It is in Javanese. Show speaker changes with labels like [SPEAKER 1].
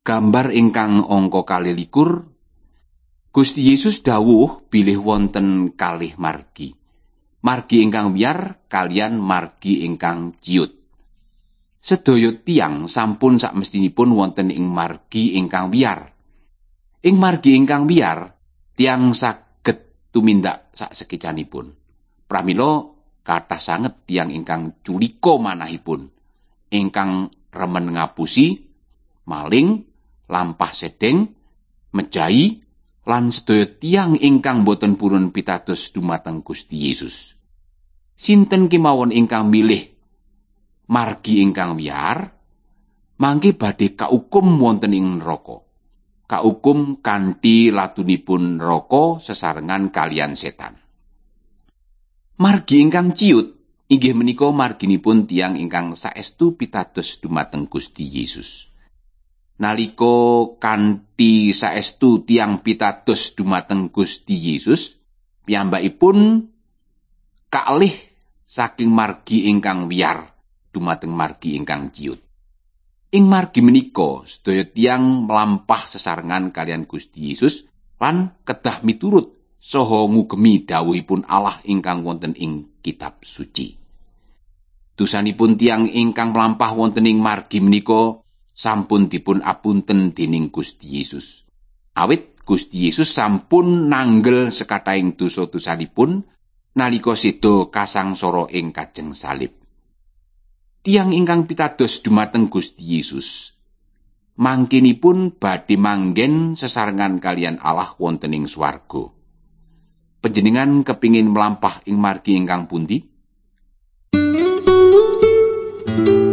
[SPEAKER 1] Gambar ingkang angka 21, Gusti Yesus dawuh bilih wonten kalih margi. Margi ingkang wiyar kalian margi ingkang ciut. Sedaya tiyang sampun sakmestinipun wonten ing margi ingkang wiyar. Ing margi ingkang wiyar tiyang saged tumindak saksekicanipun. Pramila kathah sanget tiyang ingkang culika manahipun, ingkang remen ngapusi, maling, lampah sedeng, mejahi, lan sedaya tiyang ingkang boten purun pitados dumateng Gusti Yesus. Sinten kemawon ingkang milih margi ingkang wiyar, mangke badhe kaukum wonten ing neraka. Kaukum kanthi latunipun neraka sesarengan kalian setan. Margi ingkang ciut inggih menika marginipun tiyang ingkang saestu pitados dumateng Gusti Yesus. Nalika kanthi saestu tiyang pitados dumateng Gusti Yesus, piyambakipun kalih saking margi ingkang wiyar dumateng margi ingkang ciut. Ing margi menika sedaya tiyang mlampah sesarengan kalian Gusti Yesus lan kedah miturut saha ngugemi dawuhipun Allah ingkang wonten ing kitab suci. Dosanipun tiyang ingkang mlampah wonten ing margi menika sampun dipun apunten dening Gusti Yesus. Awit Gusti Yesus sampun nanggel sekathahing dosa-dosanipun nalika seda kasangsara ing kajeng salib. Tiyang ingkang pitados dumateng Gusti Yesus mangkinipun badhe manggen sesarengan kalian Allah wonten ing swarga. Panjenengan kepingin mlampah ing margi ingkang pundi?